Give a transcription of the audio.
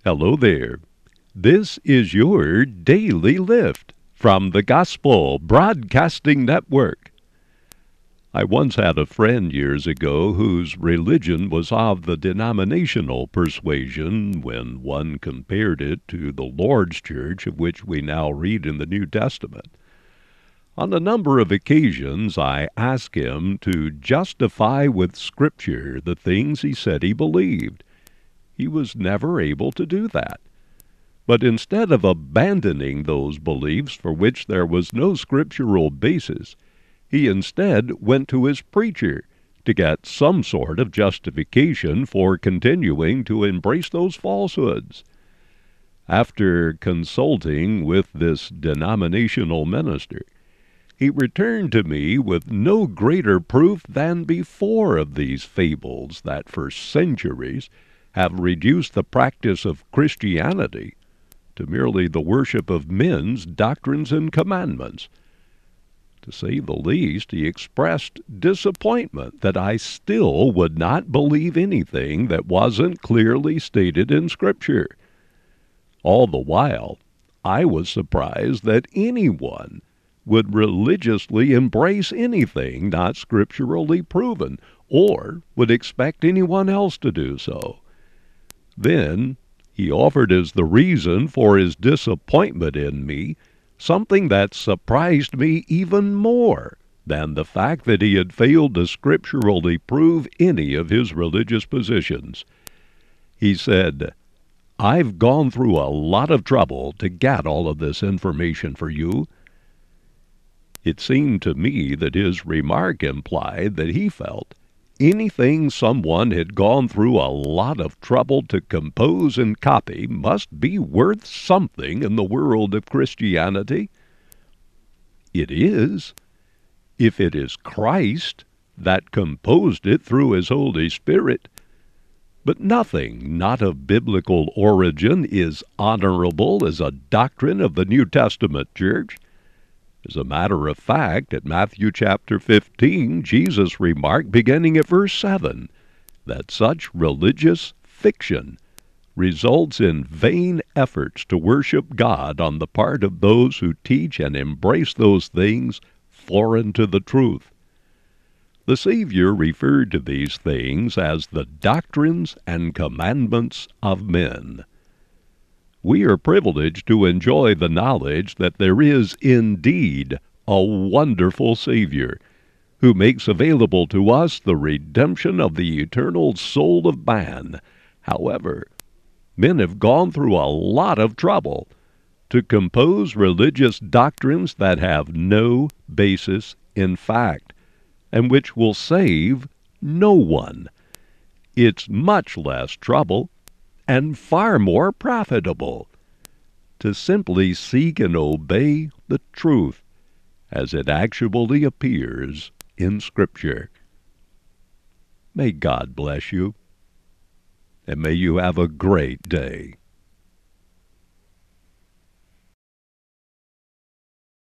Hello there. This is your Daily Lift from the Gospel Broadcasting Network. I once had a friend years ago whose religion was of the denominational persuasion when one compared it to the Lord's Church of which we now read in the New Testament. On a number of occasions I asked him to justify with Scripture the things he said he believed. He was never able to do that. But instead of abandoning those beliefs for which there was no scriptural basis, he instead went to his preacher to get some sort of justification for continuing to embrace those falsehoods. After consulting with this denominational minister, he returned to me with no greater proof than before of these fables that for centuries have reduced the practice of Christianity to merely the worship of men's doctrines and commandments. To say the least, he expressed disappointment that I still would not believe anything that wasn't clearly stated in Scripture. All the while, I was surprised that anyone would religiously embrace anything not scripturally proven, or would expect anyone else to do so. Then he offered as the reason for his disappointment in me something that surprised me even more than the fact that he had failed to scripturally prove any of his religious positions. He said, "I've gone through a lot of trouble to get all of this information for you." It seemed to me that his remark implied that he felt anything someone had gone through a lot of trouble to compose and copy must be worth something in the world of Christianity. It is, if it is Christ that composed it through his Holy Spirit. But nothing not of biblical origin is honorable as a doctrine of the New Testament church. As a matter of fact, at Matthew chapter 15, Jesus remarked, beginning at verse 7, that such religious fiction results in vain efforts to worship God on the part of those who teach and embrace those things foreign to the truth. The Savior referred to these things as the doctrines and commandments of men. We are privileged to enjoy the knowledge that there is indeed a wonderful Savior who makes available to us the redemption of the eternal soul of man. However, men have gone through a lot of trouble to compose religious doctrines that have no basis in fact, and which will save no one. It's much less trouble and far more profitable to simply seek and obey the truth as it actually appears in Scripture. May God bless you, and may you have a great day.